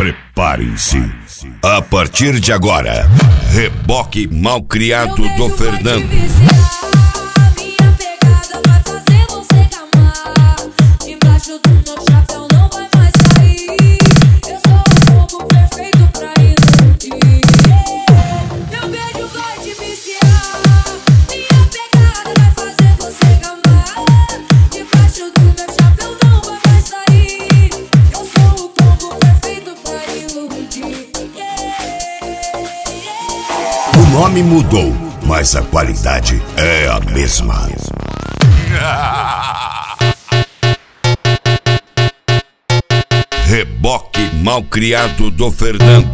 Preparem-se. A partir de agora, Reboque Malcriado do Fernando. Minha pegada vai fazer você gamar. Embaixo do meu chapéu não vai mais sair. Eu sou o combo perfeito pra iludir. Meu beijo vai te viciar. Minha pegada vai fazer você gamar. Debaixo do meu chapéu não vai mais sair. Eu sou o combo perfeito pra iludir. O nome mudou, mas a qualidade é a mesma. Reboque Malcriado do Fernando.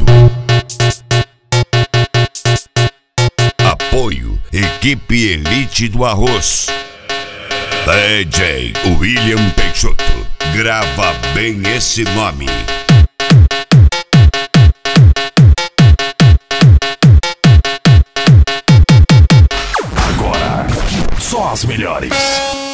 Apoio Equipe Elite do Arroz. DJ William Peixoto. Grava bem esse nome. Agora, só as melhores.